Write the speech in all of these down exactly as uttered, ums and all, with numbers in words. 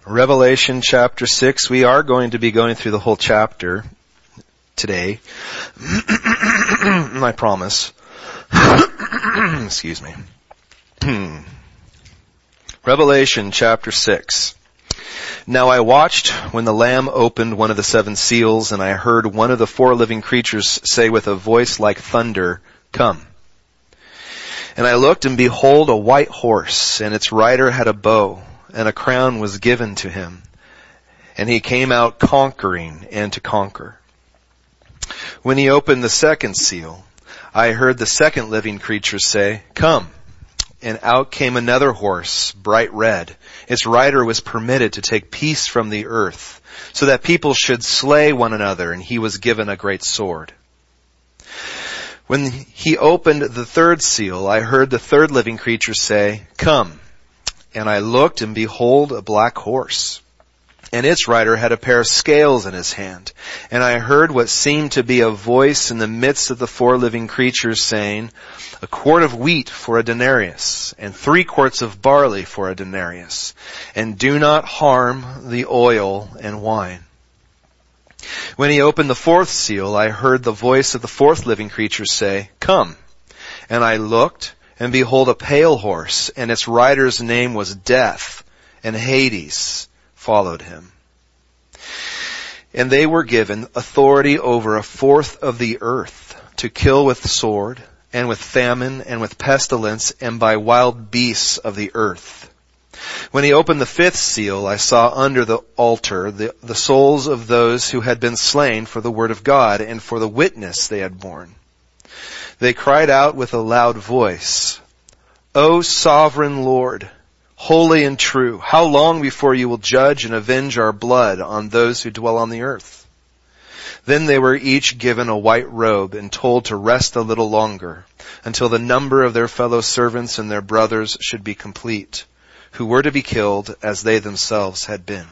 Revelation chapter six. We are going to be going through the whole chapter today. I promise. Excuse me. Revelation chapter six. Now I watched when the Lamb opened one of the seven seals, and I heard one of the four living creatures say with a voice like thunder, "Come." And I looked, and behold, a white horse, and its rider had a bow, and a crown was given to him. And he came out conquering and to conquer. When he opened the second seal, I heard the second living creature say, "Come." And out came another horse, bright red. Its rider was permitted to take peace from the earth, so that people should slay one another, and he was given a great sword. When he opened the third seal, I heard the third living creature say, "Come." And I looked, and behold, a black horse. And its rider had a pair of scales in his hand. And I heard what seemed to be a voice in the midst of the four living creatures saying, "A quart of wheat for a denarius, and three quarts of barley for a denarius. And do not harm the oil and wine." When he opened the fourth seal, I heard the voice of the fourth living creature say, "Come." And I looked, and behold, a pale horse, and its rider's name was Death, and Hades followed him. And they were given authority over a fourth of the earth, to kill with sword, and with famine, and with pestilence, and by wild beasts of the earth. When he opened the fifth seal, I saw under the altar the, the souls of those who had been slain for the word of God, and for the witness they had borne. They cried out with a loud voice, "O sovereign Lord, holy and true, how long before you will judge and avenge our blood on those who dwell on the earth?" Then they were each given a white robe and told to rest a little longer, until the number of their fellow servants and their brothers should be complete, who were to be killed as they themselves had been.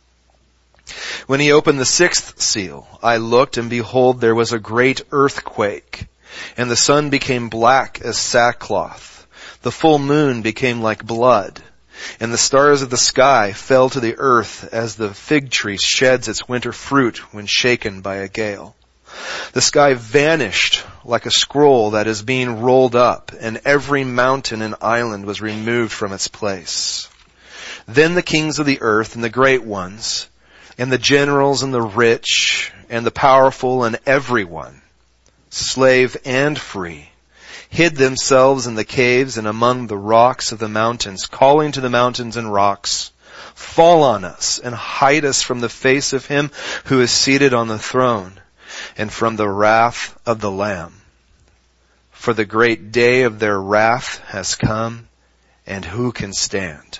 When he opened the sixth seal, I looked, and behold, there was a great earthquake, and the sun became black as sackcloth. The full moon became like blood, and the stars of the sky fell to the earth as the fig tree sheds its winter fruit when shaken by a gale. The sky vanished like a scroll that is being rolled up, and every mountain and island was removed from its place. Then the kings of the earth and the great ones, and the generals and the rich, and the powerful and everyone, slave and free, hid themselves in the caves and among the rocks of the mountains, calling to the mountains and rocks, "Fall on us and hide us from the face of him who is seated on the throne, and from the wrath of the Lamb. For the great day of their wrath has come, and who can stand?"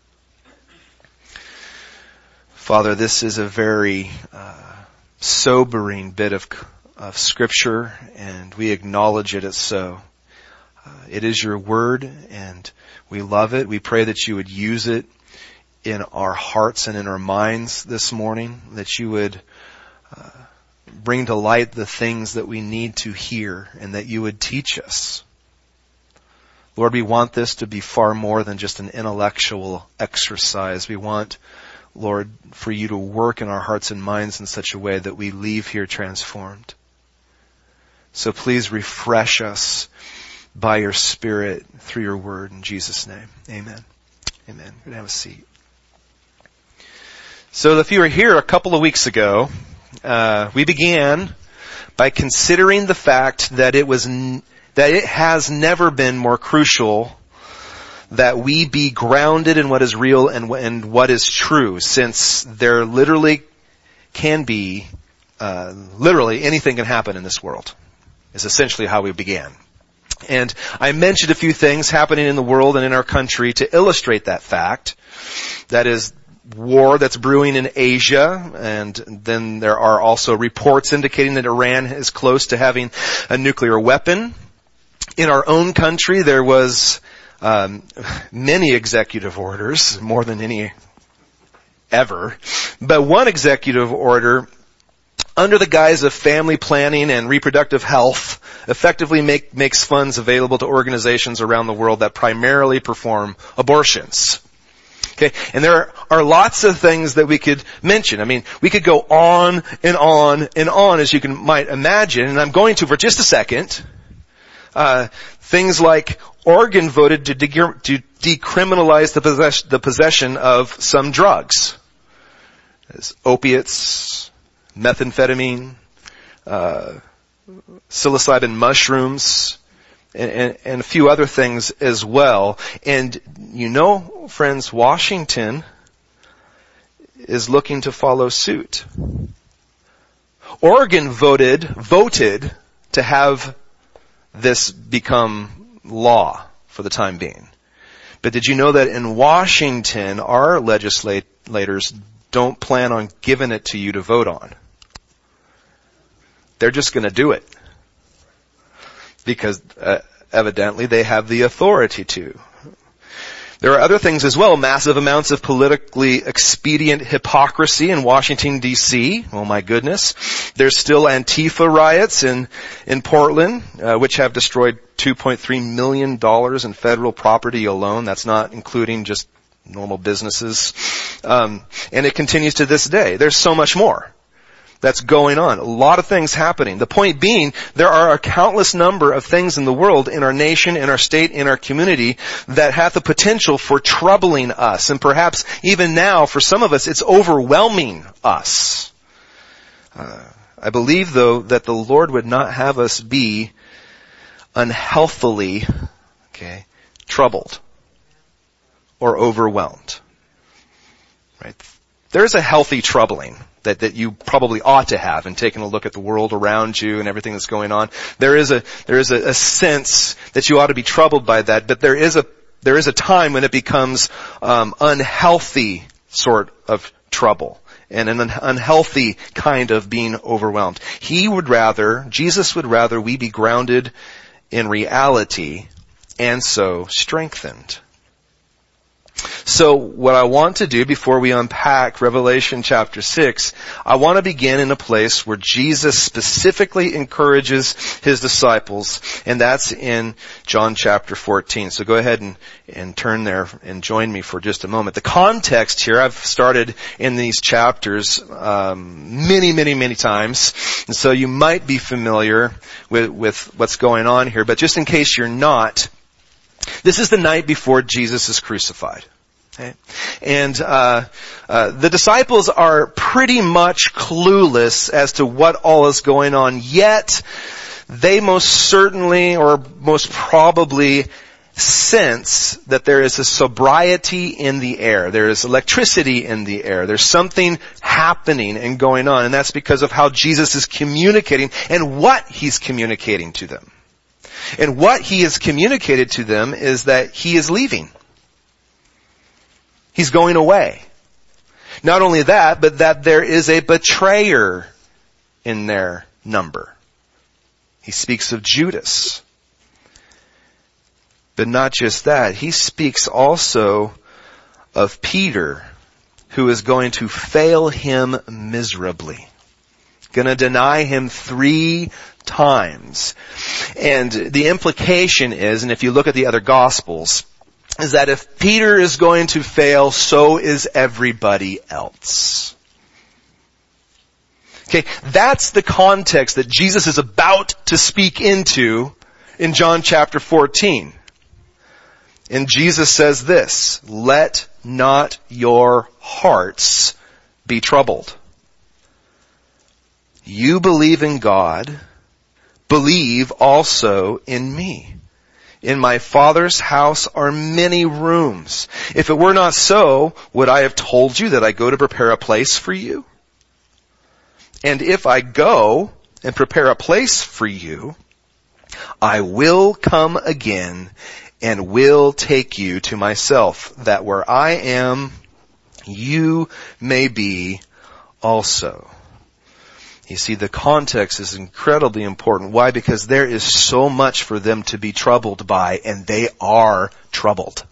Father, this is a very uh, sobering bit of, of Scripture, and we acknowledge it as so. Uh, it is your word, and we love it. We pray that you would use it in our hearts and in our minds this morning, that you would uh, bring to light the things that we need to hear, and that you would teach us. Lord, we want this to be far more than just an intellectual exercise. We want, Lord, for you to work in our hearts and minds in such a way that we leave here transformed. So please refresh us by your Spirit through your word in Jesus' name. Amen. Amen. We're going to have a seat. So if you were here a couple of weeks ago, uh, we began by considering the fact that it was, n- that it has never been more crucial that we be grounded in what is real and, and what is true, since there literally can be, uh, literally anything can happen in this world, is essentially how we began. And I mentioned a few things happening in the world and in our country to illustrate that fact. That is war that's brewing in Asia, and then there are also reports indicating that Iran is close to having a nuclear weapon. In our own country, there was um, many executive orders, more than any ever. But one executive order, under the guise of family planning and reproductive health, effectively make, makes funds available to organizations around the world that primarily perform abortions. Okay, and there are lots of things that we could mention. I mean, we could go on and on and on, as you can might imagine, and I'm going to for just a second. Uh, things like Oregon voted to, de- to decriminalize the, possess- the possession of some drugs, as opiates, methamphetamine, uh, psilocybin mushrooms, And, and, and a few other things as well. And you know, friends, Washington is looking to follow suit. Oregon voted, voted to have this become law for the time being. But did you know that in Washington, our legislators don't plan on giving it to you to vote on? They're just going to do it. Because uh, evidently they have the authority to. There are other things as well. Massive amounts of politically expedient hypocrisy in Washington, D C Oh my goodness. There's still Antifa riots in, in Portland, uh, which have destroyed two point three million dollars in federal property alone. That's not including just normal businesses. Um, and it continues to this day. There's so much more that's going on. A lot of things happening. The point being, there are a countless number of things in the world, in our nation, in our state, in our community, that have the potential for troubling us. And perhaps even now, for some of us, it's overwhelming us. Uh, I believe, though, that the Lord would not have us be unhealthily, okay, troubled or overwhelmed. Right? There's a healthy troubling that, that you probably ought to have in taking a look at the world around you and everything that's going on. There is a, there is a, a sense that you ought to be troubled by that, but there is a, there is a time when it becomes, um, unhealthy sort of trouble and an un- unhealthy kind of being overwhelmed. He would rather, Jesus would rather we be grounded in reality and so strengthened. So what I want to do before we unpack Revelation chapter six, I want to begin in a place where Jesus specifically encourages his disciples, and that's in John chapter fourteen. So go ahead and, and turn there and join me for just a moment. The context here, I've started in these chapters um, many, many, many times, and so you might be familiar with, with what's going on here, but just in case you're not, this is the night before Jesus is crucified. Okay. And uh, uh the disciples are pretty much clueless as to what all is going on, yet they most certainly or most probably sense that there is a sobriety in the air. There is electricity in the air. There's something happening and going on, and that's because of how Jesus is communicating and what he's communicating to them. And what he has communicated to them is that he is leaving. He's going away. Not only that, but that there is a betrayer in their number. He speaks of Judas. But not just that. He speaks also of Peter, who is going to fail him miserably. Going to deny him three times. And the implication is, and if you look at the other Gospels, is that if Peter is going to fail, so is everybody else. Okay, that's the context that Jesus is about to speak into in John chapter fourteen. And Jesus says this, "Let not your hearts be troubled. You believe in God, believe also in me. In my Father's house are many rooms. If it were not so, would I have told you that I go to prepare a place for you? And if I go and prepare a place for you, I will come again and will take you to myself, that where I am, you may be also." You see, the context is incredibly important. Why? Because there is so much for them to be troubled by, and they are troubled.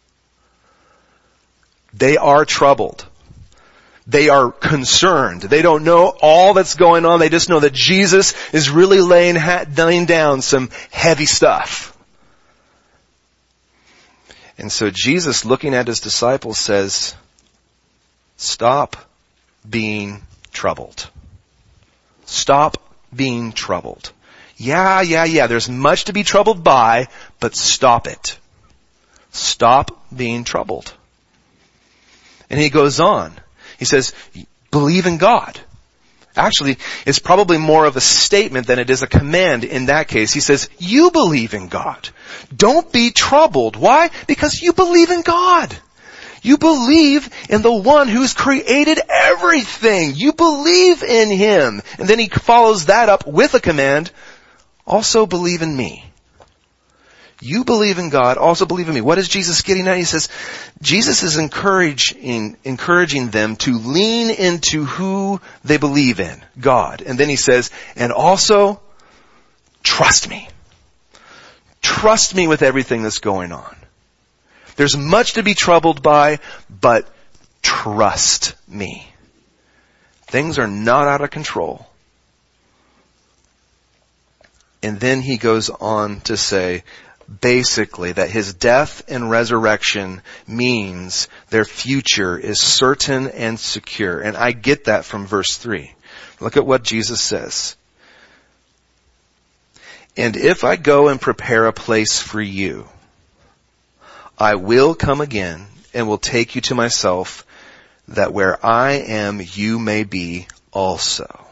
They are troubled. They are concerned. They don't know all that's going on. They just know that Jesus is really laying, ha- laying down some heavy stuff. And so Jesus, looking at his disciples, says, stop being troubled. Stop being troubled. Yeah, yeah, yeah, there's much to be troubled by, but stop it. Stop being troubled. And he goes on. He says, believe in God. Actually, it's probably more of a statement than it is a command in that case. He says, you believe in God. Don't be troubled. Why? Because you believe in God. You believe in the one who's created everything. You believe in him. And then he follows that up with a command, also believe in me. You believe in God, also believe in me. What is Jesus getting at? He says, Jesus is encouraging, encouraging them to lean into who they believe in, God. And then he says, and also, trust me. Trust me with everything that's going on. There's much to be troubled by, but trust me. Things are not out of control. And then he goes on to say, basically, that his death and resurrection means their future is certain and secure. And I get that from verse three. Look at what Jesus says. And if I go and prepare a place for you, I will come again and will take you to myself, that where I am, you may be also.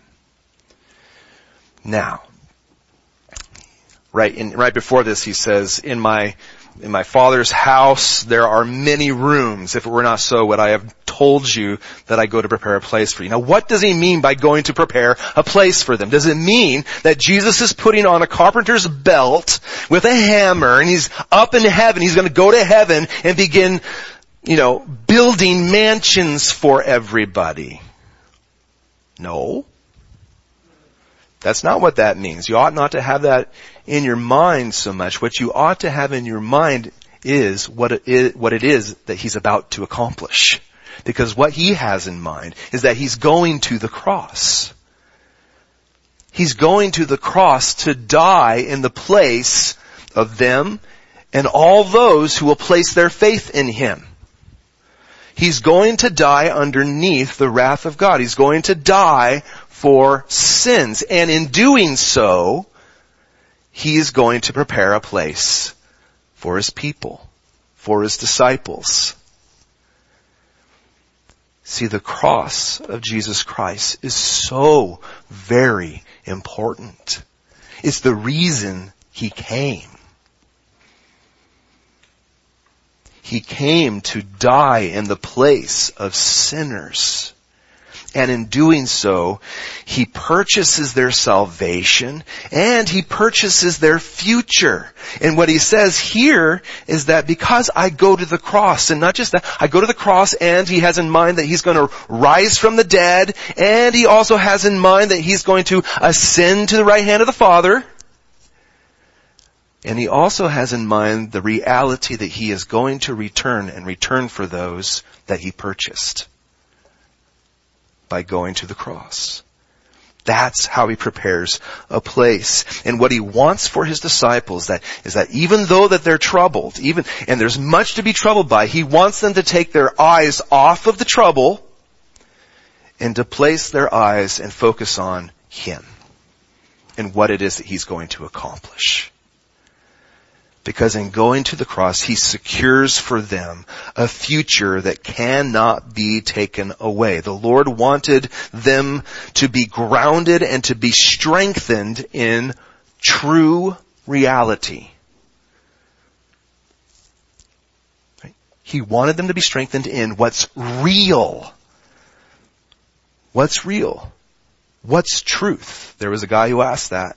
Now, Right, in, right before this, he says, in my, in my Father's house, there are many rooms. If it were not so, would I have told you that I go to prepare a place for you? Now, what does he mean by going to prepare a place for them? Does it mean that Jesus is putting on a carpenter's belt with a hammer and he's up in heaven, he's going to go to heaven and begin, you know, building mansions for everybody? No. That's not what that means. You ought not to have that in your mind so much. What you ought to have in your mind is what it is, what it is that he's about to accomplish. Because what he has in mind is that he's going to the cross. He's going to the cross to die in the place of them and all those who will place their faith in him. He's going to die underneath the wrath of God. He's going to die for sins. And in doing so, he is going to prepare a place for his people, for his disciples. See, the cross of Jesus Christ is so very important. It's the reason he came. He came to die in the place of sinners. And in doing so, he purchases their salvation and he purchases their future. And what he says here is that because I go to the cross, and not just that, I go to the cross and he has in mind that he's going to rise from the dead, and he also has in mind that he's going to ascend to the right hand of the Father. And he also has in mind the reality that he is going to return and return for those that he purchased by going to the cross. That's how he prepares a place. And what he wants for his disciples that is that even though that they're troubled, even, and there's much to be troubled by, he wants them to take their eyes off of the trouble and to place their eyes and focus on him and what it is that he's going to accomplish. Because in going to the cross, he secures for them a future that cannot be taken away. The Lord wanted them to be grounded and to be strengthened in true reality. He wanted them to be strengthened in what's real. What's real? What's truth? There was a guy who asked that.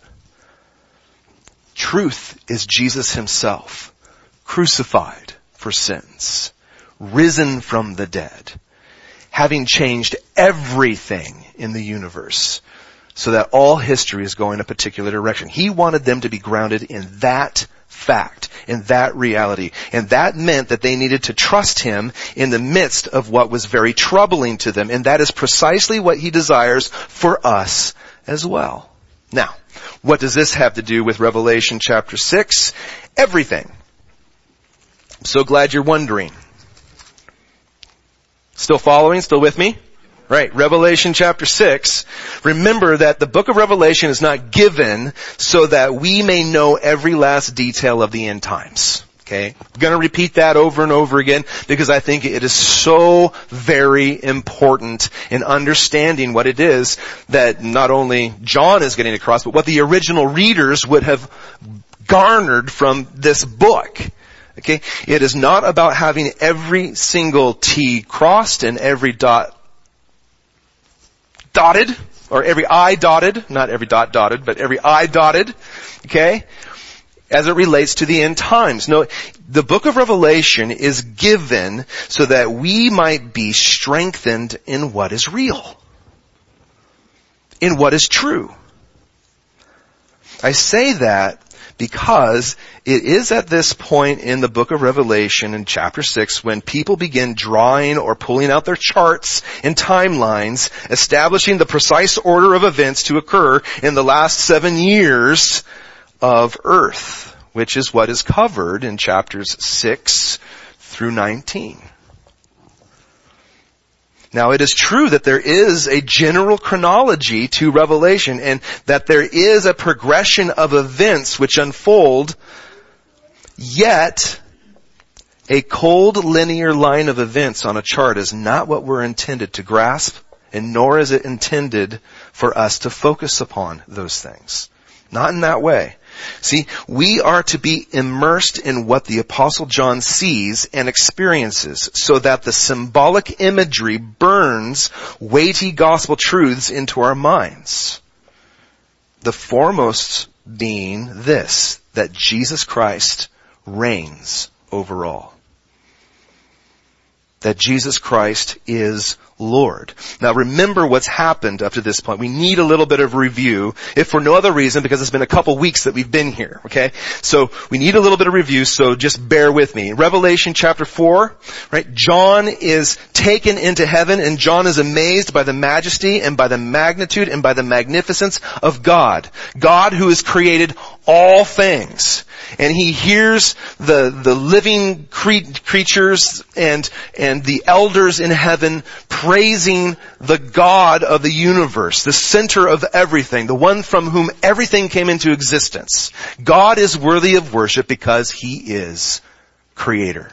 Truth is Jesus himself, crucified for sins, risen from the dead, having changed everything in the universe so that all history is going a particular direction. He wanted them to be grounded in that fact, in that reality. And that meant that they needed to trust him in the midst of what was very troubling to them. And that is precisely what he desires for us as well. Now, what does this have to do with Revelation chapter six? Everything. I'm so glad you're wondering. Still following? Still with me? Right. Revelation chapter six. Remember that the book of Revelation is not given so that we may know every last detail of the end times. Okay? I'm going to repeat that over and over again because I think it is so very important in understanding what it is that not only John is getting across, but what the original readers would have garnered from this book. Okay? It is not about having every single T crossed and every dot dotted, or every I dotted, not every dot dotted, but every I dotted, okay, as it relates to the end times. No, the book of Revelation is given so that we might be strengthened in what is real, in what is true. I say that because it is at this point in the book of Revelation in chapter six when people begin drawing or pulling out their charts and timelines, establishing the precise order of events to occur in the last seven years of earth, which is what is covered in chapters six through nineteen. Now, it is true that there is a general chronology to Revelation and that there is a progression of events which unfold, yet a cold linear line of events on a chart is not what we're intended to grasp, and nor is it intended for us to focus upon those things. Not in that way. See, we are to be immersed in what the Apostle John sees and experiences so that the symbolic imagery burns weighty gospel truths into our minds. The foremost being this, that Jesus Christ reigns over all. That Jesus Christ is Lord. Now remember what's happened up to this point. We need a little bit of review, if for no other reason, because it's been a couple weeks that we've been here, okay? So we need a little bit of review, so just bear with me. Revelation chapter four, right? John is taken into heaven, and John is amazed by the majesty and by the magnitude and by the magnificence of God. God who has created all things. And he hears the, the living cre- creatures and, and the elders in heaven praising the God of the universe, the center of everything, the one from whom everything came into existence. God is worthy of worship because he is creator.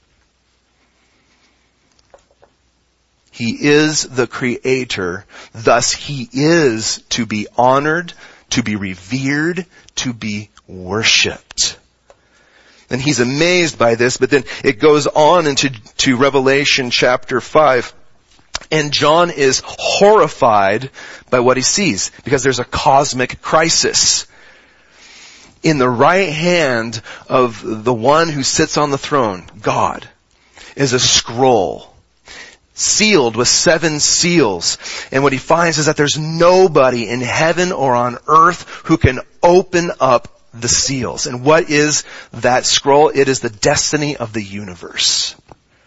He is the creator, thus he is to be honored, to be revered, to be worshipped. And he's amazed by this, but then it goes on into to Revelation chapter five. And John is horrified by what he sees because there's a cosmic crisis. In the right hand of the one who sits on the throne, God, is a scroll sealed with seven seals. And what he finds is that there's nobody in heaven or on earth who can open up the seals. And what is that scroll? It is the destiny of the universe.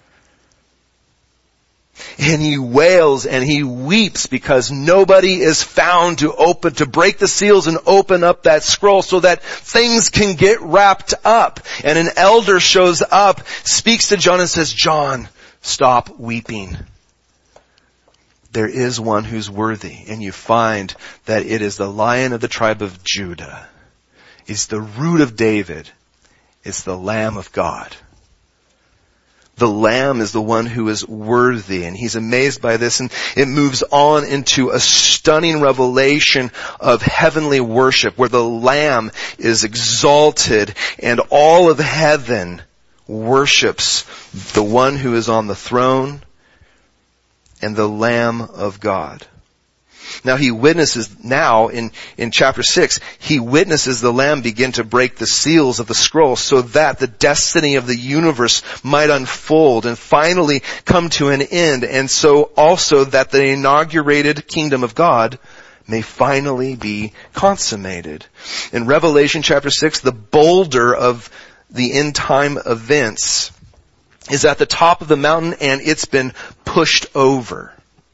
And he wails and he weeps because nobody is found to open, to break the seals and open up that scroll so that things can get wrapped up. And an elder shows up, speaks to John and says, John, stop weeping. There is one who's worthy. And you find that it is the Lion of the tribe of Judah. It's the root of David. It's the Lamb of God. The Lamb is the one who is worthy, and he's amazed by this, and it moves on into a stunning revelation of heavenly worship where the Lamb is exalted and all of heaven worships the one who is on the throne and the Lamb of God. Now he witnesses, now in, in chapter six, he witnesses the Lamb begin to break the seals of the scroll so that the destiny of the universe might unfold and finally come to an end, and so also that the inaugurated kingdom of God may finally be consummated. In Revelation chapter six, the boulder of the end time events is at the top of the mountain, and it's been pushed over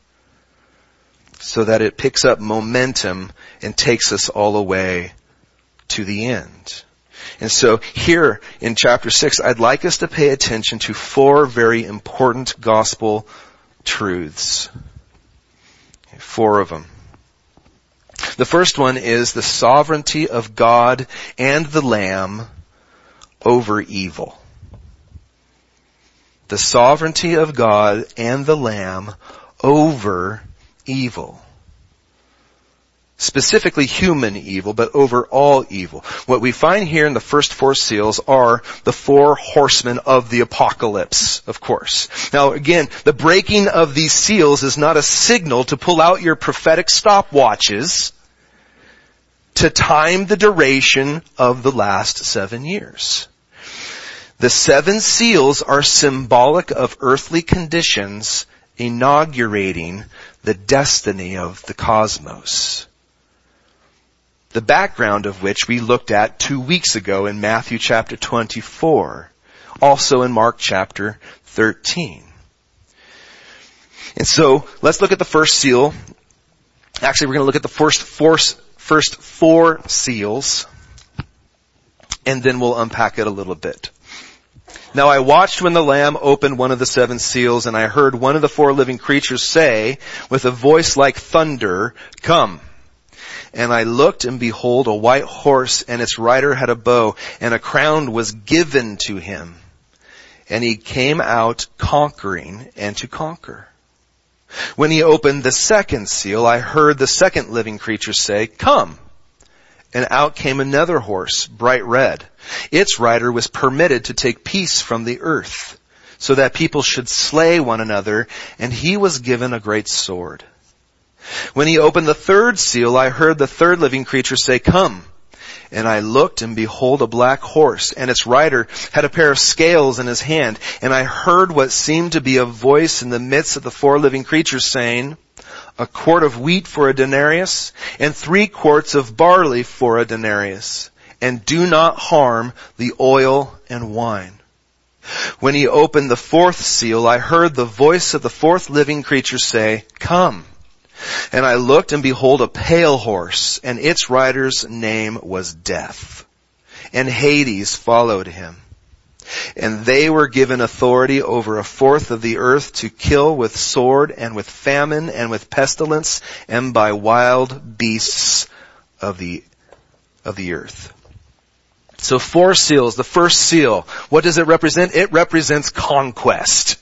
so that it picks up momentum and takes us all the way to the end. And so here in chapter six, I'd like us to pay attention to four very important gospel truths. Four of them. The first one is the sovereignty of God and the Lamb over evil. The sovereignty of God and the Lamb over evil. Specifically human evil, but over all evil. What we find here in the first four seals are the four horsemen of the apocalypse, of course. Now again, the breaking of these seals is not a signal to pull out your prophetic stopwatches to time the duration of the last seven years. The seven seals are symbolic of earthly conditions inaugurating the destiny of the cosmos. The background of which we looked at two weeks ago in Matthew chapter twenty-four, also in Mark chapter thirteen. And so, let's look at the first seal. Actually, we're going to look at the first four, first four seals, and then we'll unpack it a little bit. Now I watched when the Lamb opened one of the seven seals, and I heard one of the four living creatures say, with a voice like thunder, "Come." And I looked, and behold, a white horse, and its rider had a bow, and a crown was given to him. And he came out conquering and to conquer. When he opened the second seal, I heard the second living creature say, "Come." And out came another horse, bright red. Its rider was permitted to take peace from the earth, so that people should slay one another, and he was given a great sword. When he opened the third seal, I heard the third living creature say, "Come." And I looked, and behold, a black horse, and its rider had a pair of scales in his hand. And I heard what seemed to be a voice in the midst of the four living creatures saying, "A quart of wheat for a denarius, and three quarts of barley for a denarius, and do not harm the oil and wine." When he opened the fourth seal, I heard the voice of the fourth living creature say, "Come." And I looked, and behold, a pale horse, and its rider's name was Death. And Hades followed him. And they were given authority over a fourth of the earth to kill with sword, and with famine, and with pestilence, and by wild beasts of the, of the earth. So four seals. The first seal, what does it represent? It represents conquest.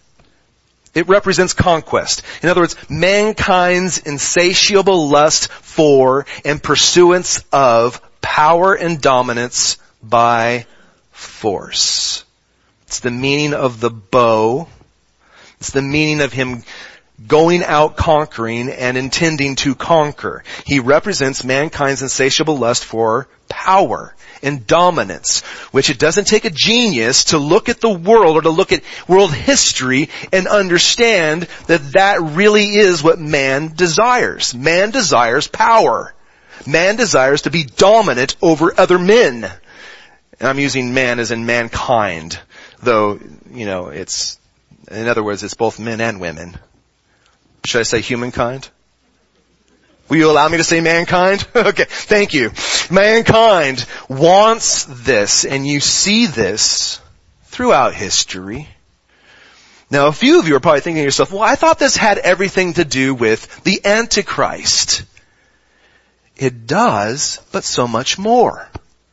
It represents conquest. In other words, mankind's insatiable lust for and pursuance of power and dominance by force. It's the meaning of the bow. It's the meaning of him going out conquering and intending to conquer. He represents mankind's insatiable lust for power and dominance, which it doesn't take a genius to look at the world or to look at world history and understand that that really is what man desires. Man desires power. Man desires to be dominant over other men. And I'm using man as in mankind, though, you know, it's, in other words, it's both men and women. Should I say humankind? Will you allow me to say mankind? Okay, thank you. Mankind wants this, and you see this throughout history. Now, a few of you are probably thinking to yourself, well, I thought this had everything to do with the Antichrist. It does, but so much more.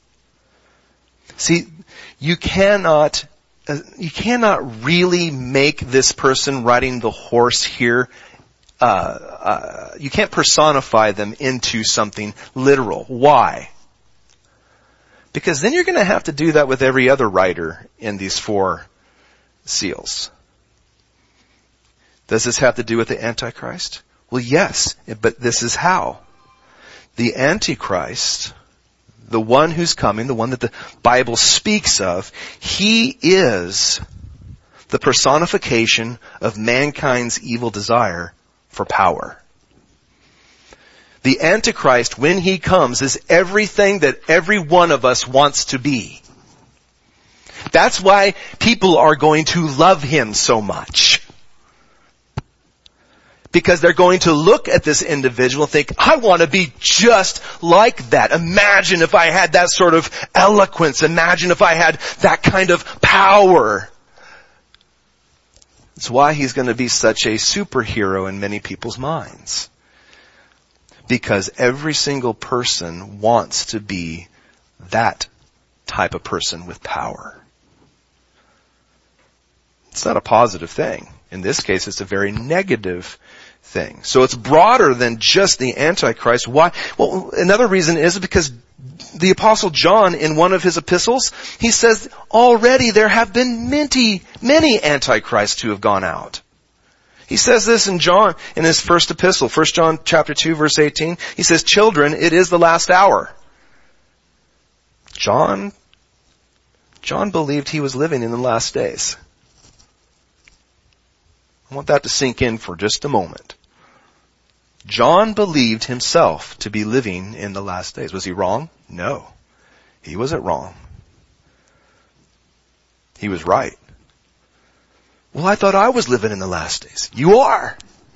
See, you cannot, uh, you cannot really make this person riding the horse here Uh, uh, you can't personify them into something literal. Why? Because then you're going to have to do that with every other rider in these four seals. Does this have to do with the Antichrist? Well, yes, but this is how. The Antichrist, the one who's coming, the one that the Bible speaks of, he is the personification of mankind's evil desire for power. The Antichrist, when he comes, is everything that every one of us wants to be. That's why people are going to love him so much. Because they're going to look at this individual and think, I want to be just like that. Imagine if I had that sort of eloquence. Imagine if I had that kind of power. It's why he's going to be such a superhero in many people's minds. Because every single person wants to be that type of person with power. It's not a positive thing. In this case, it's a very negative thing. So it's broader than just the Antichrist. Why? Well, another reason is because the Apostle John, in one of his epistles, he says, already there have been many, many Antichrists who have gone out. He says this in John, in his first epistle, First John chapter two, verse eighteen. He says, children, it is the last hour. John, John believed he was living in the last days. I want that to sink in for just a moment. John believed himself to be living in the last days. Was he wrong? No. He wasn't wrong. He was right. Well, I thought I was living in the last days. You are.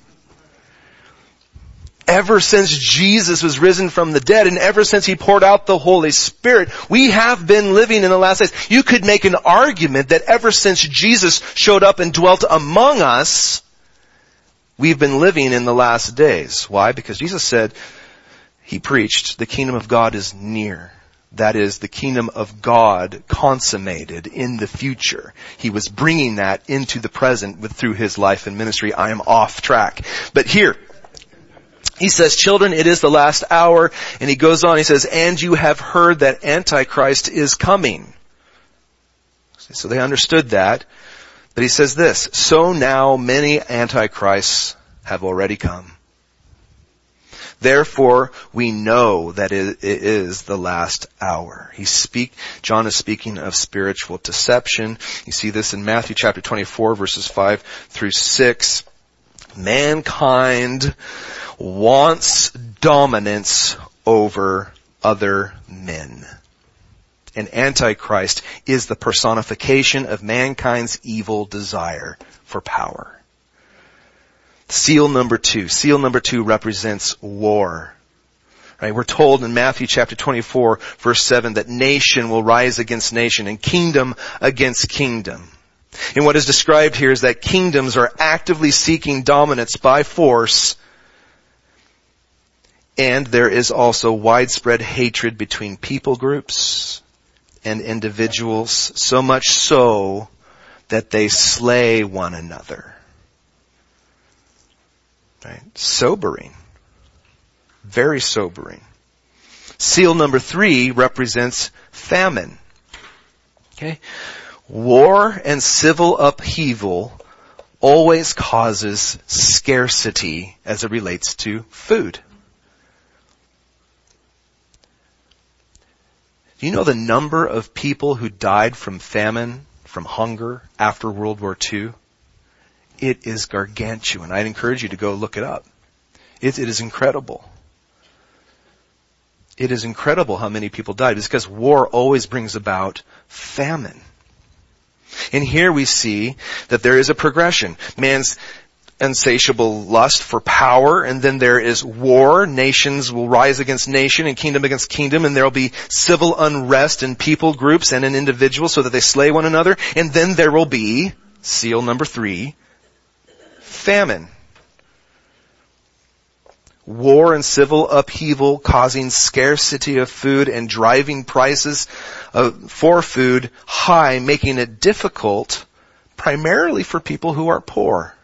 Ever since Jesus was risen from the dead and ever since he poured out the Holy Spirit, we have been living in the last days. You could make an argument that ever since Jesus showed up and dwelt among us, we've been living in the last days. Why? Because Jesus said, he preached, the kingdom of God is near. That is the kingdom of God consummated in the future. He was bringing that into the present with, through his life and ministry. I am off track. But here, he says, children, it is the last hour. And he goes on, he says, and you have heard that Antichrist is coming. So they understood that. But he says this, so now many Antichrists have already come. Therefore, we know that it is the last hour. He speak, John is speaking of spiritual deception. You see this in Matthew chapter twenty-four, verses five through six. Mankind wants dominance over other men. And Antichrist is the personification of mankind's evil desire for power. Seal number two. Seal number two represents war. Right? We're told in Matthew chapter twenty-four, verse seven, that nation will rise against nation and kingdom against kingdom. And what is described here is that kingdoms are actively seeking dominance by force, and there is also widespread hatred between people groups and individuals, so much so that they slay one another. Right? Sobering. Very sobering. Seal number three represents famine. Okay? War and civil upheaval always causes scarcity as it relates to food. Do you know the number of people who died from famine, from hunger after World War Two? It is gargantuan. I'd encourage you to go look it up. It, it is incredible. It is incredible how many people died. It's because war always brings about famine. And here we see that there is a progression. Man's insatiable lust for power, and then there is war. Nations will rise against nation and kingdom against kingdom, and there will be civil unrest in people groups and in individuals so that they slay one another. And then there will be, seal number three, famine. War and civil upheaval causing scarcity of food and driving prices of, for food high, making it difficult primarily for people who are poor.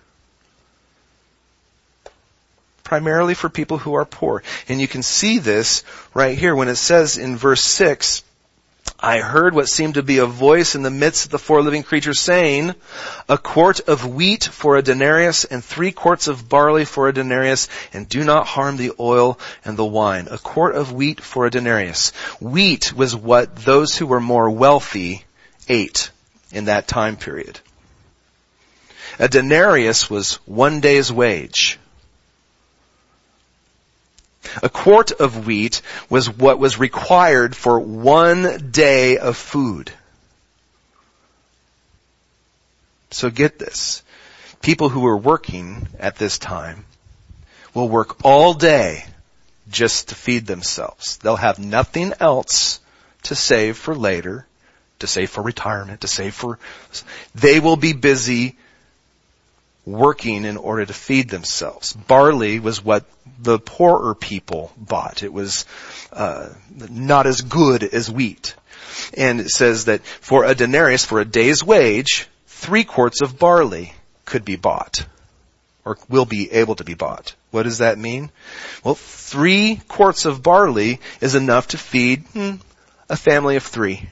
Primarily for people who are poor. And you can see this right here when it says in verse six, I heard what seemed to be a voice in the midst of the four living creatures saying, a quart of wheat for a denarius and three quarts of barley for a denarius, and do not harm the oil and the wine. A quart of wheat for a denarius. Wheat was what those who were more wealthy ate in that time period. A denarius was one day's wage. A quart of wheat was what was required for one day of food. So get this. People who were working at this time will work all day just to feed themselves. They'll have nothing else to save for later, to save for retirement, to save for... They will be busy working in order to feed themselves. Barley was what the poorer people bought. It was uh, not as good as wheat. And it says that for a denarius, for a day's wage, three quarts of barley could be bought, or will be able to be bought. What does that mean? Well, three quarts of barley is enough to feed hmm, a family of three.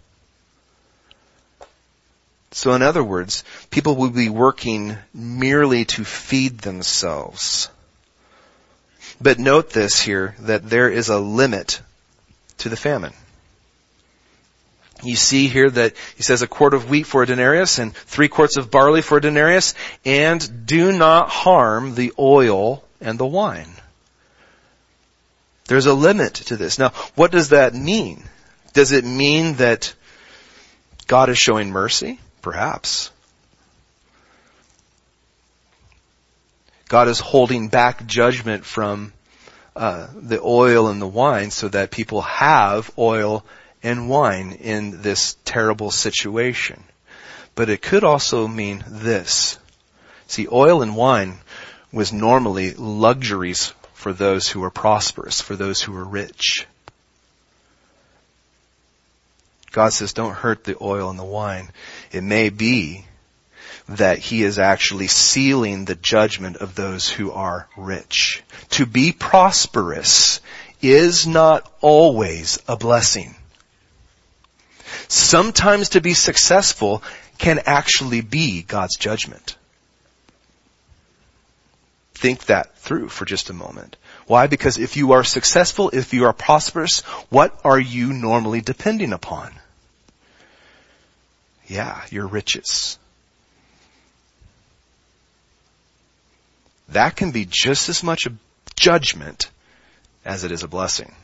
So in other words, people will be working merely to feed themselves. But note this here, that there is a limit to the famine. You see here that he says a quart of wheat for a denarius and three quarts of barley for a denarius, and do not harm the oil and the wine. There's a limit to this. Now, what does that mean? Does it mean that God is showing mercy? Perhaps. God is holding back judgment from uh, the oil and the wine so that people have oil and wine in this terrible situation. But it could also mean this. See, oil and wine was normally luxuries for those who were prosperous, for those who were rich. God says, don't hurt the oil and the wine. It may be that he is actually sealing the judgment of those who are rich. To be prosperous is not always a blessing. Sometimes to be successful can actually be God's judgment. Think that through for just a moment. Why? Because if you are successful, if you are prosperous, what are you normally depending upon? Yeah, your riches. That can be just as much a judgment as it is a blessing.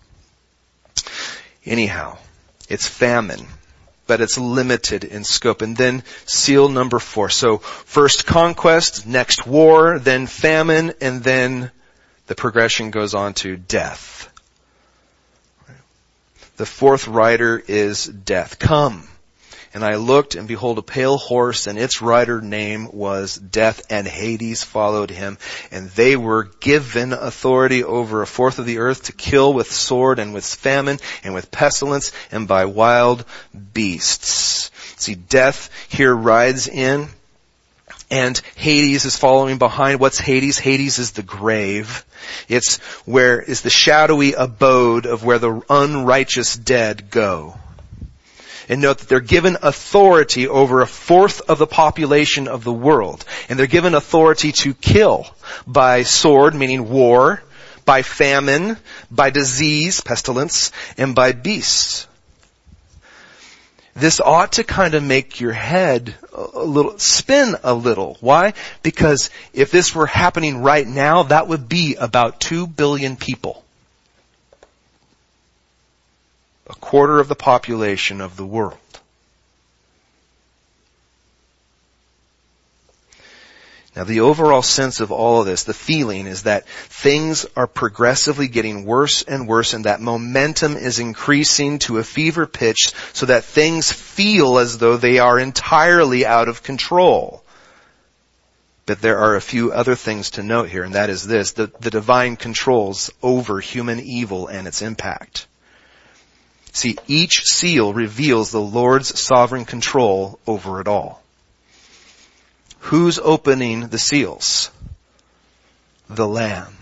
Anyhow, it's famine, but it's limited in scope. And then seal number four. So first conquest, next war, then famine, and then the progression goes on to death. The fourth rider is death. Come. And I looked, and behold, a pale horse, and its rider name was Death, and Hades followed him. And they were given authority over a fourth of the earth to kill with sword, and with famine, and with pestilence, and by wild beasts. See, death here rides in, and Hades is following behind. What's Hades? Hades is the grave. It's where is the shadowy abode of where the unrighteous dead go. And note that they're given authority over a fourth of the population of the world. And they're given authority to kill by sword, meaning war, by famine, by disease, pestilence, and by beasts. This ought to kind of make your head a little, spin a little. Why? Because if this were happening right now, that would be about two billion people. A quarter of the population of the world. Now the overall sense of all of this, the feeling is that things are progressively getting worse and worse, and that momentum is increasing to a fever pitch so that things feel as though they are entirely out of control. But there are a few other things to note here, and that is this, the, the divine controls over human evil and its impact. See, each seal reveals the Lord's sovereign control over it all. Who's opening the seals? The Lamb.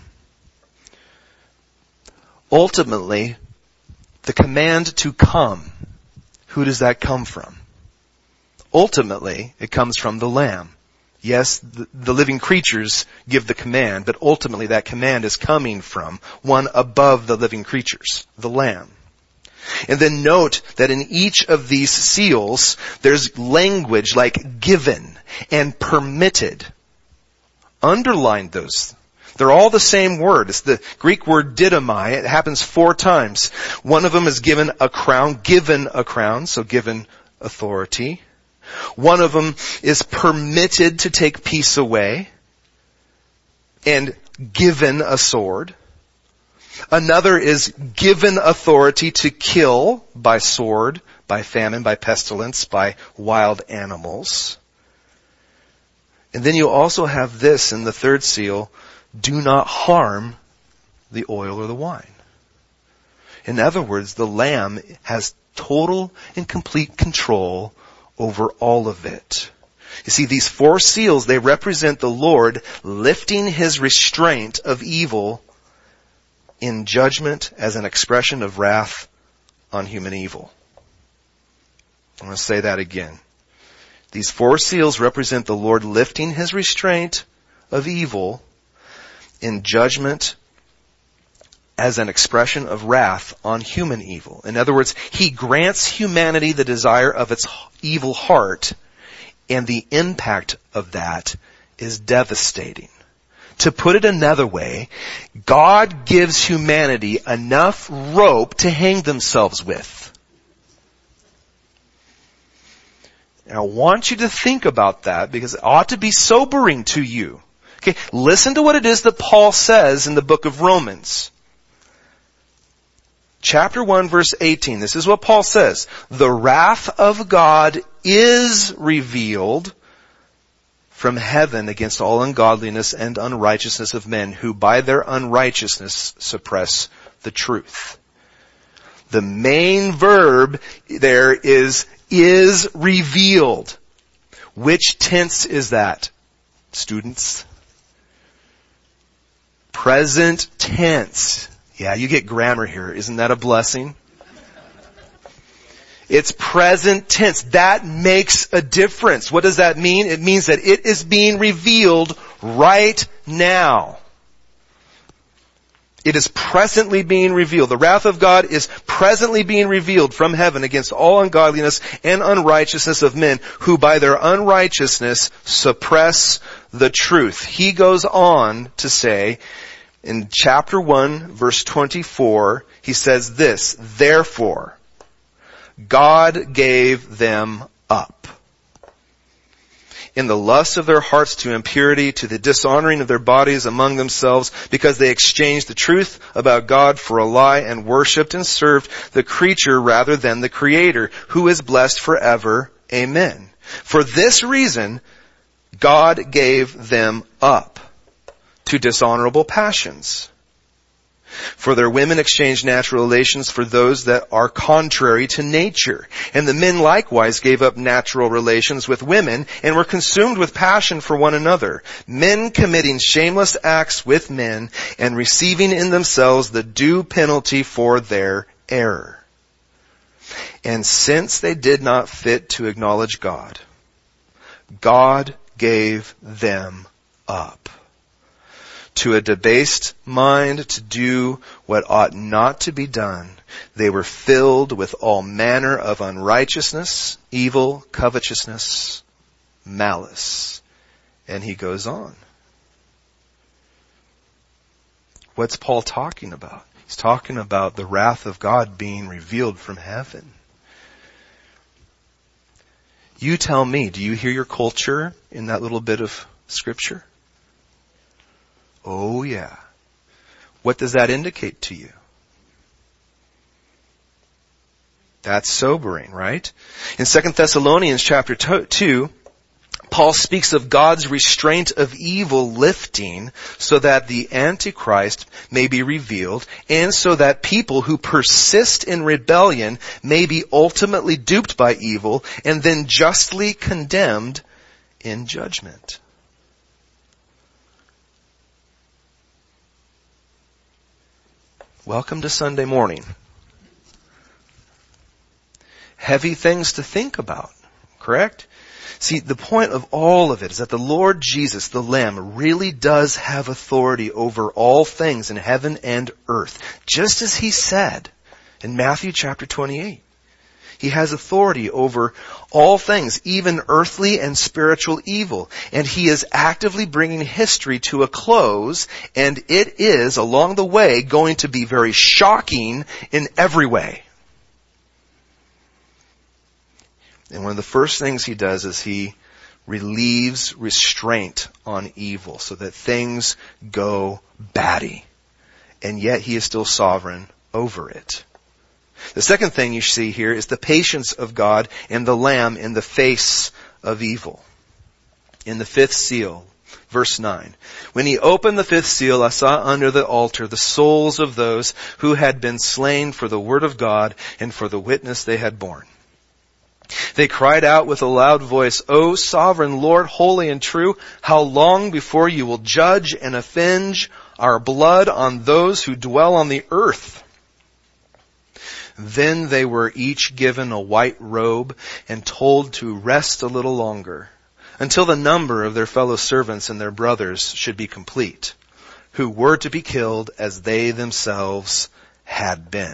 Ultimately, the command to come, who does that come from? Ultimately, it comes from the Lamb. Yes, the, the living creatures give the command, but ultimately that command is coming from one above the living creatures, the Lamb. And then note that in each of these seals, there's language like given and permitted. Underline those. They're all the same word. It's the Greek word didomai. It happens four times. One of them is given a crown, given a crown, so given authority. One of them is permitted to take peace away. and given a sword. Another is given authority to kill by sword, by famine, by pestilence, by wild animals. And then you also have this in the third seal, do not harm the oil or the wine. In other words, the Lamb has total and complete control over all of it. You see, these four seals, they represent the Lord lifting his restraint of evil in judgment as an expression of wrath on human evil. I'm going to say that again. These four seals represent the Lord lifting his restraint of evil in judgment as an expression of wrath on human evil. In other words, he grants humanity the desire of its evil heart, and the impact of that is devastating. To put it another way, God gives humanity enough rope to hang themselves with. And I want you to think about that because it ought to be sobering to you. Okay, listen to what it is that Paul says in the book of Romans. Chapter one, verse eighteen. This is what Paul says. The wrath of God is revealed from heaven against all ungodliness and unrighteousness of men who by their unrighteousness suppress the truth. The main verb there is, is revealed. Which tense is that, students? Present tense. Yeah, you get grammar here. Isn't that a blessing? It's present tense. That makes a difference. What does that mean? It means that it is being revealed right now. It is presently being revealed. The wrath of God is presently being revealed from heaven against all ungodliness and unrighteousness of men who by their unrighteousness suppress the truth. He goes on to say, in chapter one, verse twenty-four, he says this, therefore, God gave them up in the lust of their hearts to impurity, to the dishonoring of their bodies among themselves, because they exchanged the truth about God for a lie and worshipped and served the creature rather than the Creator, who is blessed forever. Amen. For this reason, God gave them up to dishonorable passions. For their women exchanged natural relations for those that are contrary to nature. And the men likewise gave up natural relations with women and were consumed with passion for one another, men committing shameless acts with men and receiving in themselves the due penalty for their error. And since they did not fit to acknowledge God, God gave them up to a debased mind to do what ought not to be done. They were filled with all manner of unrighteousness, evil, covetousness, malice. And he goes on. What's Paul talking about? He's talking about the wrath of God being revealed from heaven. You tell me, do you hear your culture in that little bit of scripture? Oh yeah. What does that indicate to you? That's sobering, right? In Second Thessalonians chapter two, Paul speaks of God's restraint of evil lifting so that the Antichrist may be revealed and so that people who persist in rebellion may be ultimately duped by evil and then justly condemned in judgment. Welcome to Sunday morning. Heavy things to think about, correct? See, the point of all of it is that the Lord Jesus, the Lamb, really does have authority over all things in heaven and earth, just as he said in Matthew chapter twenty-eight. He has authority over all things, even earthly and spiritual evil. And he is actively bringing history to a close, and it is, along the way, going to be very shocking in every way. And one of the first things he does is he relieves restraint on evil so that things go batty. And yet he is still sovereign over it. The second thing you see here is the patience of God and the Lamb in the face of evil. In the fifth seal, verse nine. When he opened the fifth seal, I saw under the altar the souls of those who had been slain for the word of God and for the witness they had borne. They cried out with a loud voice, O sovereign Lord, holy and true, how long before you will judge and avenge our blood on those who dwell on the earth? Then they were each given a white robe and told to rest a little longer, until the number of their fellow servants and their brothers should be complete, who were to be killed as they themselves had been.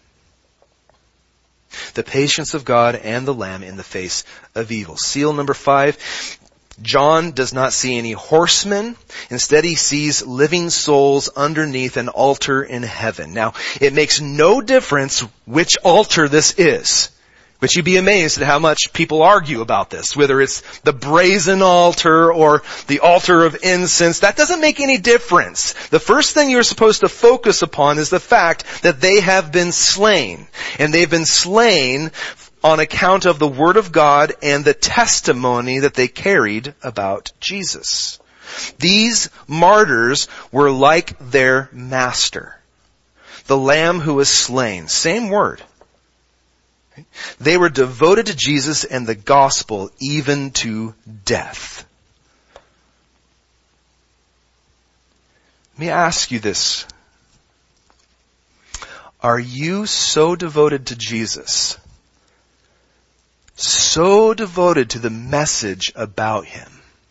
The patience of God and the Lamb in the face of evil. Seal number five. John does not see any horsemen. Instead, he sees living souls underneath an altar in heaven. Now, it makes no difference which altar this is. But you'd be amazed at how much people argue about this, whether it's the brazen altar or the altar of incense. That doesn't make any difference. The first thing you're supposed to focus upon is the fact that they have been slain. And they've been slain on account of the Word of God and the testimony that they carried about Jesus. These martyrs were like their master, the Lamb who was slain. Same word. They were devoted to Jesus and the gospel even to death. Let me ask you this. Are you so devoted to Jesus, so devoted to the message about Him,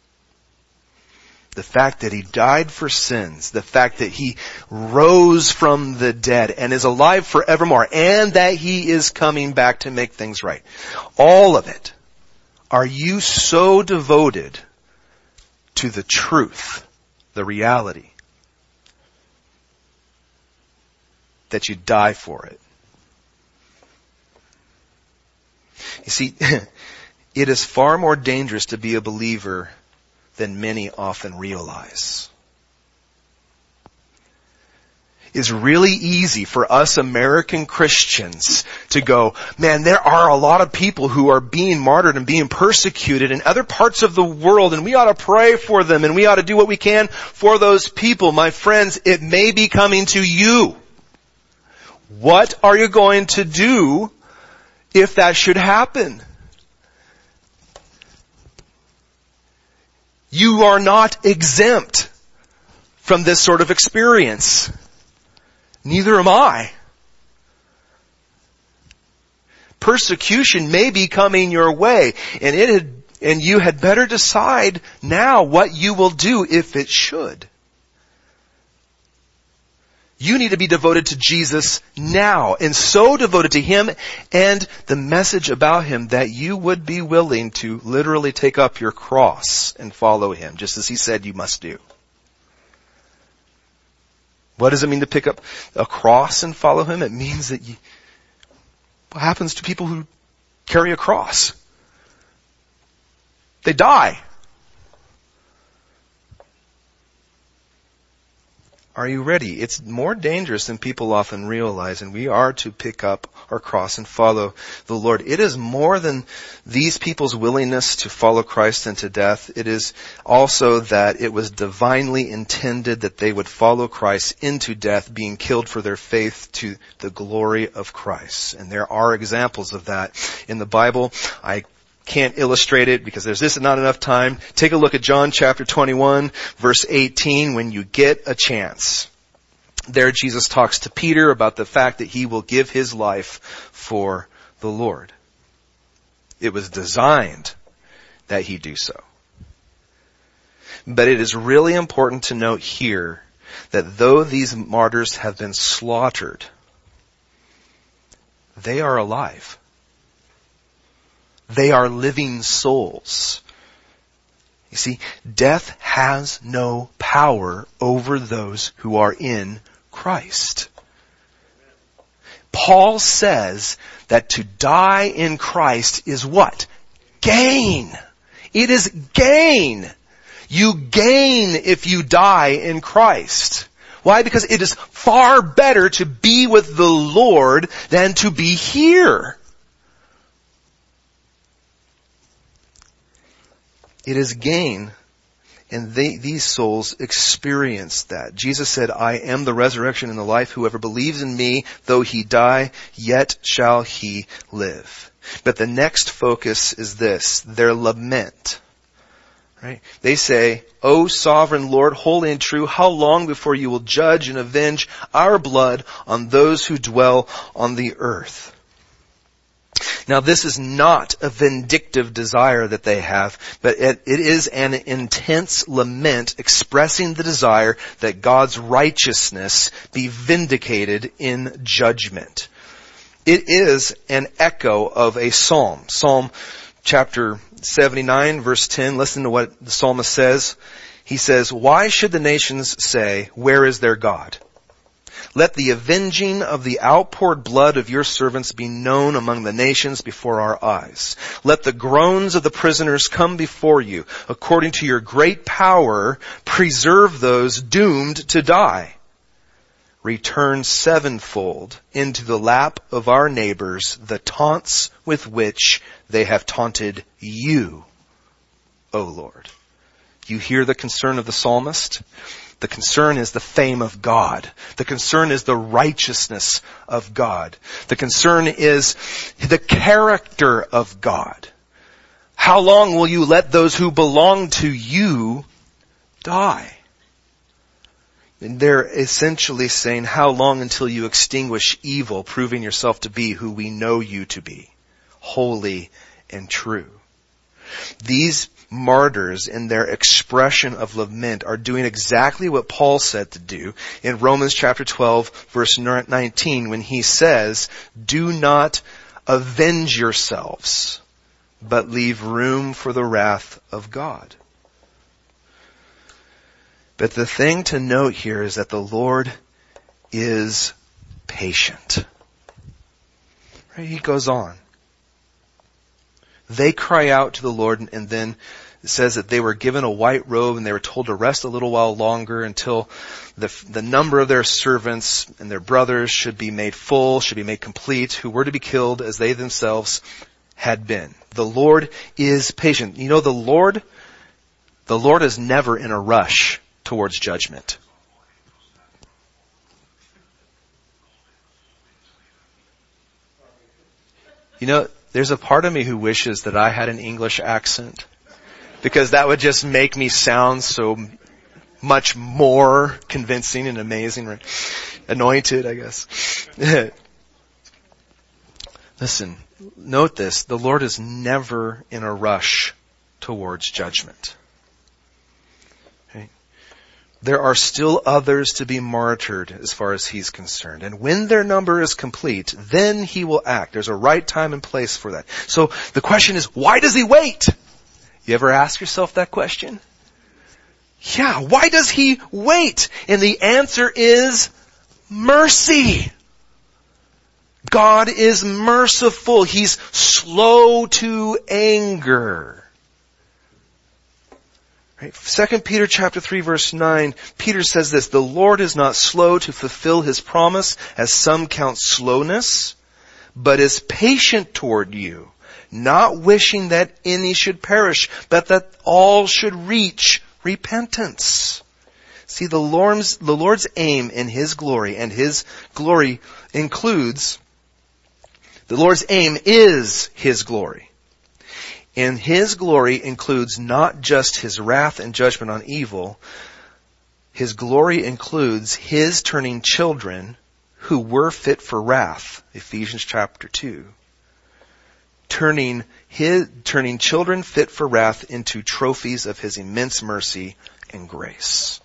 the fact that He died for sins, the fact that He rose from the dead and is alive forevermore, and that He is coming back to make things right? All of it. Are you so devoted to the truth, the reality, that you die for it? You see, it is far more dangerous to be a believer than many often realize. It's really easy for us American Christians to go, man, there are a lot of people who are being martyred and being persecuted in other parts of the world, and we ought to pray for them, and we ought to do what we can for those people. My friends, it may be coming to you. What are you going to do if that should happen? You are not exempt from this sort of experience. Neither am I. Persecution may be coming your way, and it had, and you had better decide now what you will do if it should. You need to be devoted to Jesus now, and so devoted to Him and the message about Him that you would be willing to literally take up your cross and follow Him, just as He said you must do. What does it mean to pick up a cross and follow Him? It means that you, what happens to people who carry a cross? They die. Are you ready? It's more dangerous than people often realize, and we are to pick up our cross and follow the Lord. It is more than these people's willingness to follow Christ into death. It is also that it was divinely intended that they would follow Christ into death, being killed for their faith to the glory of Christ. And there are examples of that in the Bible. I can't illustrate it because there's just not enough time. Take a look at John chapter twenty-one, verse eighteen, when you get a chance. There Jesus talks to Peter about the fact that he will give his life for the Lord. It was designed that he do so. But it is really important to note here that though these martyrs have been slaughtered, they are alive. They are living souls. You see, death has no power over those who are in Christ. Paul says that to die in Christ is what? Gain. It is gain. You gain if you die in Christ. Why? Because it is far better to be with the Lord than to be here. It is gain. And they, these souls experience that. Jesus said, I am the resurrection and the life. Whoever believes in me, though he die, yet shall he live. But the next focus is this, their lament. Right? They say, O sovereign Lord, holy and true, how long before you will judge and avenge our blood on those who dwell on the earth? Now this is not a vindictive desire that they have, but it, it is an intense lament expressing the desire that God's righteousness be vindicated in judgment. It is an echo of a psalm. Psalm chapter seventy-nine verse ten, listen to what the psalmist says. He says, why should the nations say, where is their God? Let the avenging of the outpoured blood of your servants be known among the nations before our eyes. Let the groans of the prisoners come before you. According to your great power, preserve those doomed to die. Return sevenfold into the lap of our neighbors the taunts with which they have taunted you, O Lord. You hear the concern of the psalmist? The concern is the fame of God. The concern is the righteousness of God. The concern is the character of God. How long will you let those who belong to you die? And they're essentially saying, how long until you extinguish evil, proving yourself to be who we know you to be, holy and true. These martyrs in their expression of lament are doing exactly what Paul said to do in Romans chapter twelve verse nineteen when he says, do not avenge yourselves, but leave room for the wrath of God. But the thing to note here is that the Lord is patient. Right? He goes on. They cry out to the Lord, and then it says that they were given a white robe and they were told to rest a little while longer until the, the number of their servants and their brothers should be made full, should be made complete, who were to be killed as they themselves had been. The Lord is patient. You know, the Lord, the Lord is never in a rush towards judgment. You know, there's a part of me who wishes that I had an English accent, because that would just make me sound so much more convincing and amazing, right? Anointed, I guess. Listen, note this. The Lord is never in a rush towards judgment. Okay? There are still others to be martyred as far as He's concerned. And when their number is complete, then He will act. There's a right time and place for that. So the question is, why does He wait? You ever ask yourself that question? Yeah, why does He wait? And the answer is mercy. God is merciful. He's slow to anger. Right? Second Peter chapter three verse nine, Peter says this, the Lord is not slow to fulfill His promise, as some count slowness, but is patient toward you, not wishing that any should perish, but that all should reach repentance. See, the Lord's, the Lord's aim in His glory, and His glory includes, the Lord's aim is His glory. And His glory includes not just His wrath and judgment on evil. His glory includes His turning children who were fit for wrath, Ephesians chapter two. Turning his, turning children fit for wrath into trophies of His immense mercy and grace.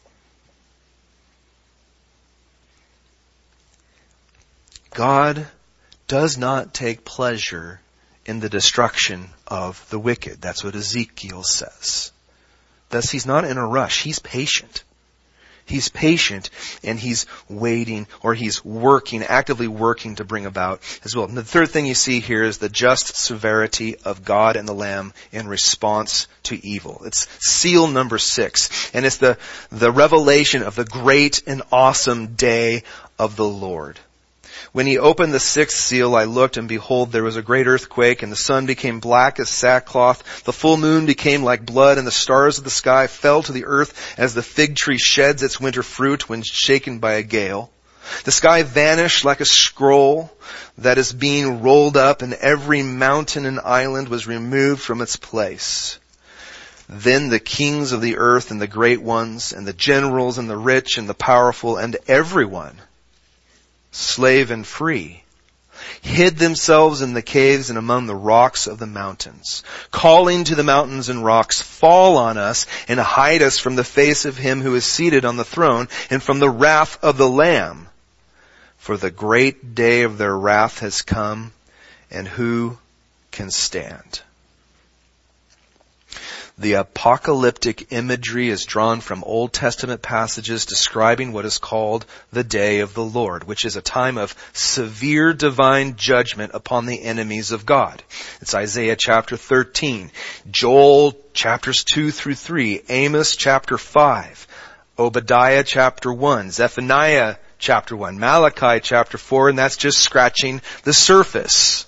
God does not take pleasure in the destruction of the wicked. That's what Ezekiel says. Thus, He's not in a rush. He's patient. He's patient, and he's waiting, or he's working, actively working to bring about his will. And the third thing you see here is the just severity of God and the Lamb in response to evil. It's seal number six, and it's the, the revelation of the great and awesome day of the Lord. When he opened the sixth seal, I looked, and behold, there was a great earthquake, and the sun became black as sackcloth. The full moon became like blood, and the stars of the sky fell to the earth as the fig tree sheds its winter fruit when shaken by a gale. The sky vanished like a scroll that is being rolled up, and every mountain and island was removed from its place. Then the kings of the earth and the great ones, and the generals and the rich and the powerful, and everyone, slave and free, hid themselves in the caves and among the rocks of the mountains, calling to the mountains and rocks, fall on us and hide us from the face of him who is seated on the throne and from the wrath of the Lamb. For the great day of their wrath has come, and who can stand? The apocalyptic imagery is drawn from Old Testament passages describing what is called the day of the Lord, which is a time of severe divine judgment upon the enemies of God. It's Isaiah chapter thirteen, Joel chapters two through three, Amos chapter five, Obadiah chapter one, Zephaniah chapter one, Malachi chapter four, and that's just scratching the surface.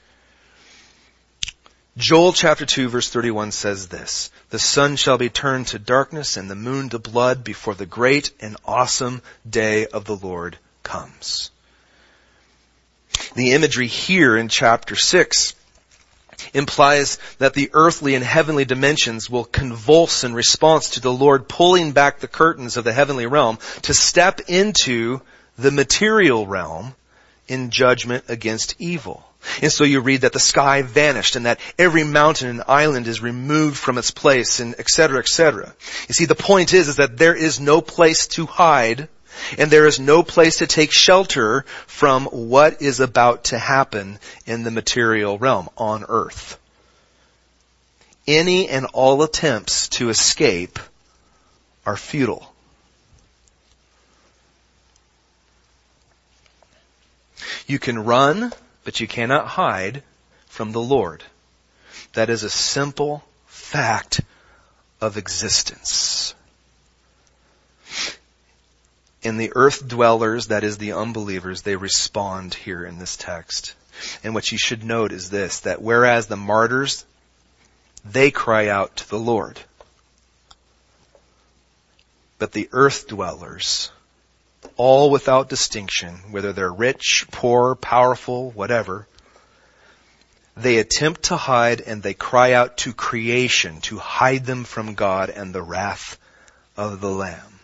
Joel chapter two verse thirty-one says this, the sun shall be turned to darkness and the moon to blood before the great and awesome day of the Lord comes. The imagery here in chapter six implies that the earthly and heavenly dimensions will convulse in response to the Lord pulling back the curtains of the heavenly realm to step into the material realm in judgment against evil. And so you read that the sky vanished and that every mountain and island is removed from its place, and et cetera, et cetera. You see, the point is, is that there is no place to hide, and there is no place to take shelter from what is about to happen in the material realm on earth. Any and all attempts to escape are futile. You can run, but you cannot hide from the Lord. That is a simple fact of existence. And the earth dwellers, that is the unbelievers, they respond here in this text. And what you should note is this, that whereas the martyrs, they cry out to the Lord, but the earth dwellers, all without distinction, whether they're rich, poor, powerful, whatever, they attempt to hide and they cry out to creation to hide them from God and the wrath of the Lamb.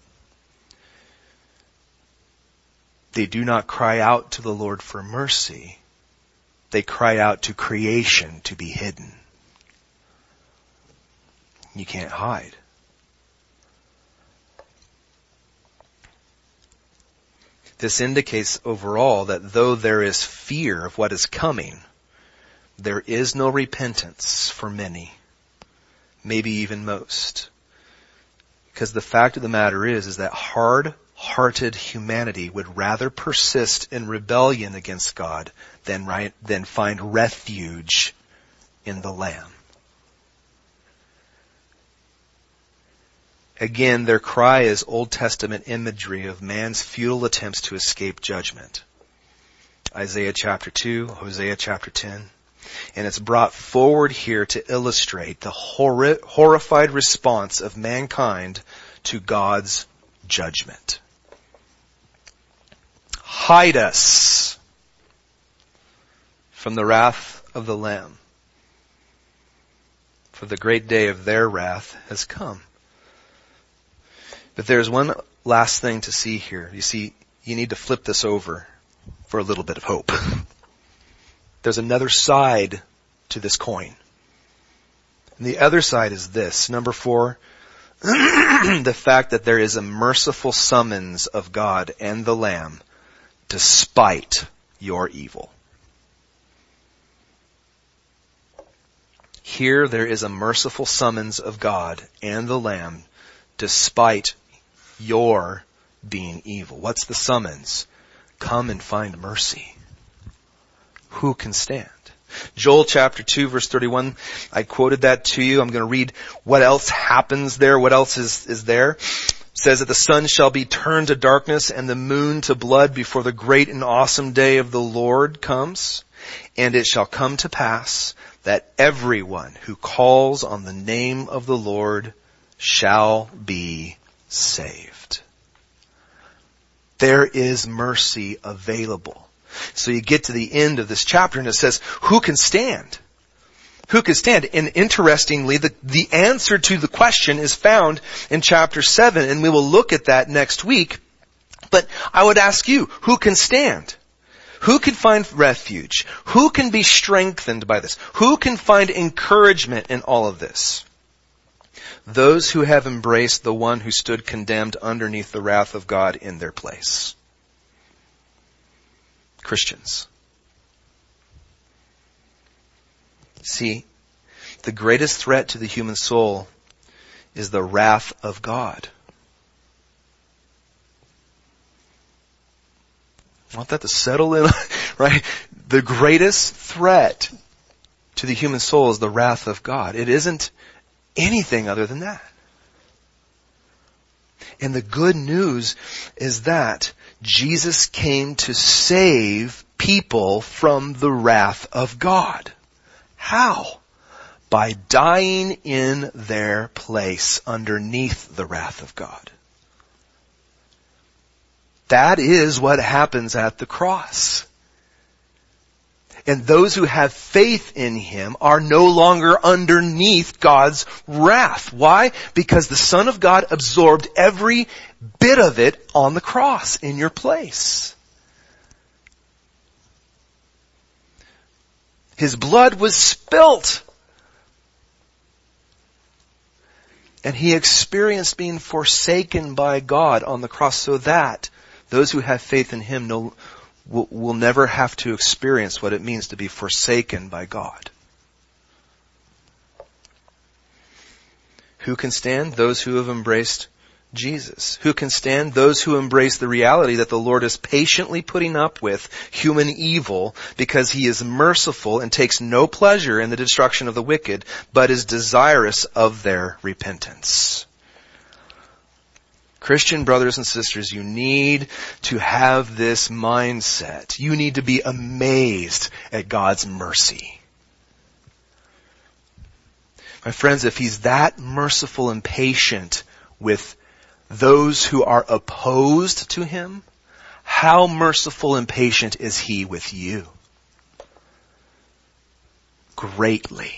They do not cry out to the Lord for mercy. They cry out to creation to be hidden. You can't hide. This indicates overall that though there is fear of what is coming, there is no repentance for many, maybe even most. Because the fact of the matter is, is that hard-hearted humanity would rather persist in rebellion against God than, right, than find refuge in the Lamb. Again, their cry is Old Testament imagery of man's futile attempts to escape judgment. Isaiah chapter two, Hosea chapter ten. And it's brought forward here to illustrate the horri- horrified response of mankind to God's judgment. Hide us from the wrath of the Lamb, for the great day of their wrath has come. But there's one last thing to see here. You see, you need to flip this over for a little bit of hope. There's another side to this coin. And the other side is this. Number four, the fact that there is a merciful summons of God and the Lamb despite your evil. Here there is a merciful summons of God and the Lamb despite You're being evil. What's the summons? Come and find mercy. Who can stand? Joel chapter two verse thirty-one, I quoted that to you. I'm going to read what else happens there, what else is, is there. It says that the sun shall be turned to darkness and the moon to blood before the great and awesome day of the Lord comes. And it shall come to pass that everyone who calls on the name of the Lord shall be saved. There is mercy available. So you get to the end of this chapter and it says, who can stand? Who can stand? And interestingly, the, the answer to the question is found in chapter seven, and we will look at that next week. But I would ask you, who can stand? Who can find refuge? Who can be strengthened by this? Who can find encouragement in all of this? Those who have embraced the one who stood condemned underneath the wrath of God in their place. Christians. See, the greatest threat to the human soul is the wrath of God. I want that to settle in, right? The greatest threat to the human soul is the wrath of God. It isn't anything other than that. And the good news is that Jesus came to save people from the wrath of God. How? By dying in their place underneath the wrath of God. That is what happens at the cross. And those who have faith in Him are no longer underneath God's wrath. Why? Because the Son of God absorbed every bit of it on the cross in your place. His blood was spilt. And He experienced being forsaken by God on the cross so that those who have faith in Him no Will, will never have to experience what it means to be forsaken by God. Who can stand? Those who have embraced Jesus. Who can stand? Those who embrace the reality that the Lord is patiently putting up with human evil because He is merciful and takes no pleasure in the destruction of the wicked, but is desirous of their repentance. Christian brothers and sisters, you need to have this mindset. You need to be amazed at God's mercy. My friends, if He's that merciful and patient with those who are opposed to Him, how merciful and patient is He with you? Greatly.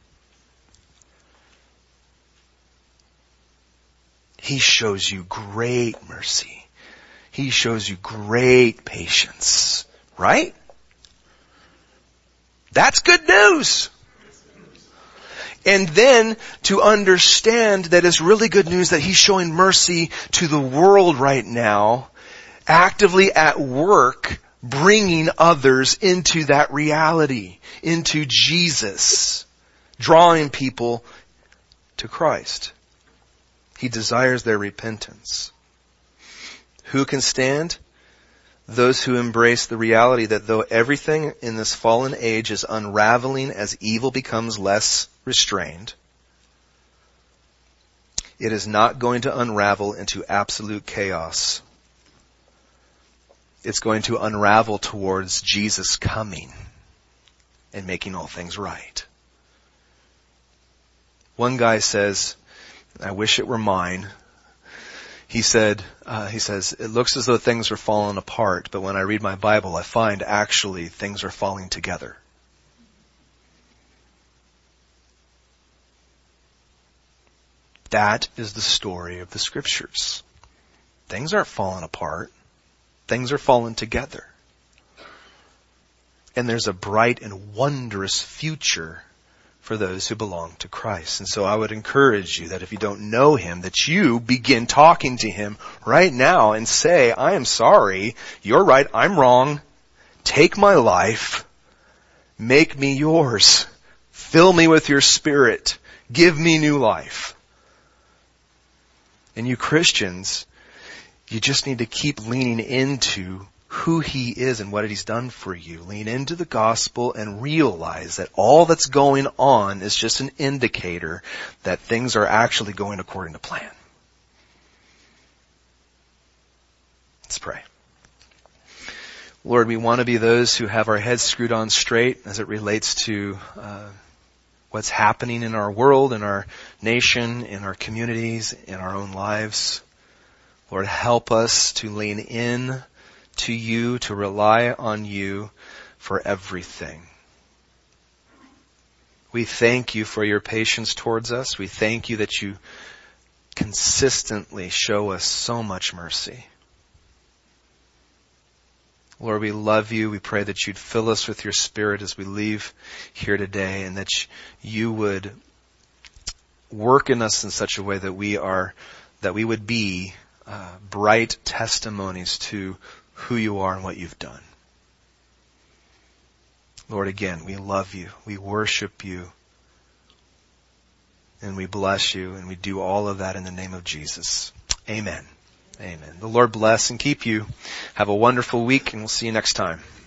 He shows you great mercy. He shows you great patience. Right? That's good news. And then to understand that it's really good news that He's showing mercy to the world right now, actively at work, bringing others into that reality, into Jesus, drawing people to Christ. He desires their repentance. Who can stand? Those who embrace the reality that though everything in this fallen age is unraveling as evil becomes less restrained, it is not going to unravel into absolute chaos. It's going to unravel towards Jesus coming and making all things right. One guy says, I wish it were mine. He said, uh, he says, it looks as though things are falling apart, but when I read my Bible, I find actually things are falling together. That is the story of the Scriptures. Things aren't falling apart. Things are falling together. And there's a bright and wondrous future for those who belong to Christ. And so I would encourage you that if you don't know Him, that you begin talking to Him right now and say, I am sorry, you're right, I'm wrong, take my life, make me yours, fill me with your Spirit, give me new life. And you Christians, You just need to keep leaning into who He is and what He's done for you. Lean into the gospel and realize that all that's going on is just an indicator that things are actually going according to plan. Let's pray. Lord, we want to be those who have our heads screwed on straight as it relates to uh, what's happening in our world, in our nation, in our communities, in our own lives. Lord, help us to lean in to You, to rely on You for everything. We thank You for Your patience towards us. We thank You that You consistently show us so much mercy. Lord, we love You. We pray that You'd fill us with Your Spirit as we leave here today, and that You would work in us in such a way that we are, that we would be uh, bright testimonies to who You are and what You've done. Lord, again, we love You. We worship You. And we bless You. And we do all of that in the name of Jesus. Amen. Amen. The Lord bless and keep you. Have a wonderful week, and we'll see you next time.